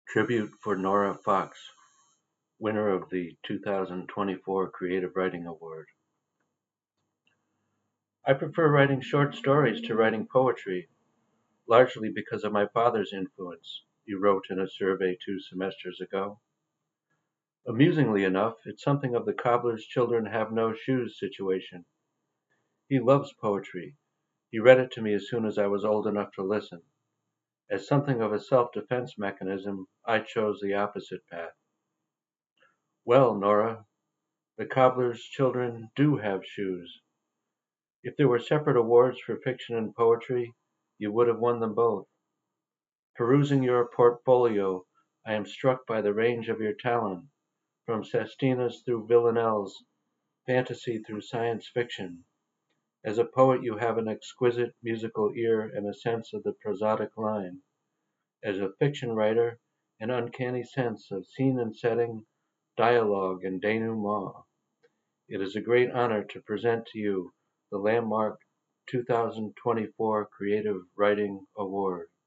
Tribute for Nora Fox, winner of the 2024 Creative Writing Award. I prefer writing short stories to writing poetry, largely because of my father's influence, you wrote in a survey 2 semesters ago. Amusingly enough, it's something of the cobbler's children have no shoes situation. He loves poetry. He read it to me as soon as I was old enough to listen. As something of a self-defense mechanism, I chose the opposite path. Well, Nora, the cobbler's children do have shoes. If there were separate awards for fiction and poetry, you would have won them both. Perusing your portfolio, I am struck by the range of your talent, from sestinas through villanelles, fantasy through science fiction. As a poet, you have an exquisite musical ear and a sense of the prosodic line. As a fiction writer, an uncanny sense of scene and setting, dialogue and denouement. It is a great honor to present to you the landmark 2024 Creative Writing Award.